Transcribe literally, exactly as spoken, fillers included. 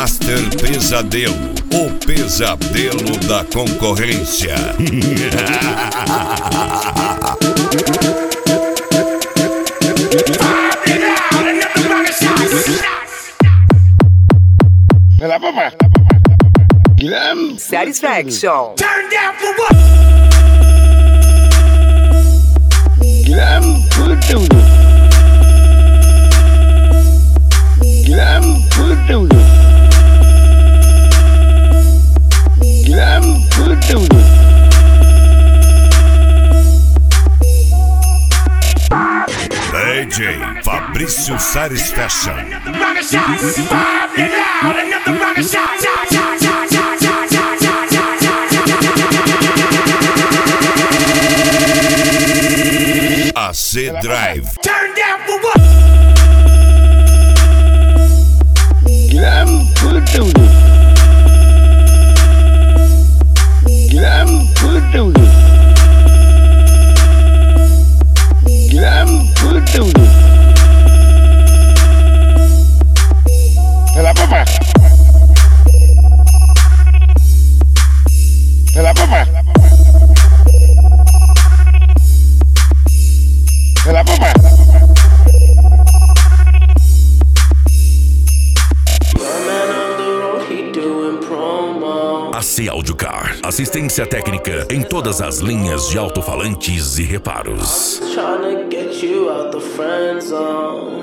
Master Pesadelo, o pesadelo da concorrência. Vai lá, papai. Glam Satisfaction. Turn down for what? Glam Futudo. Glam Futudo. Glam Futudo. D J Fabrício Satisfaction. Rocket shots. Five and out. Another rocket shot. Shot, shot, shot, shot, shot, shot, shot, shot, shot. A C Drive. Turn down for what? Glam Futudo. Glam Futudo. Glam Futudo. Vai lá, papai. Vai lá, papai. Vai lá, papai. A C Audiocar, assistência técnica em todas as linhas de alto-falantes e reparos. Tryna get you out the friend zone.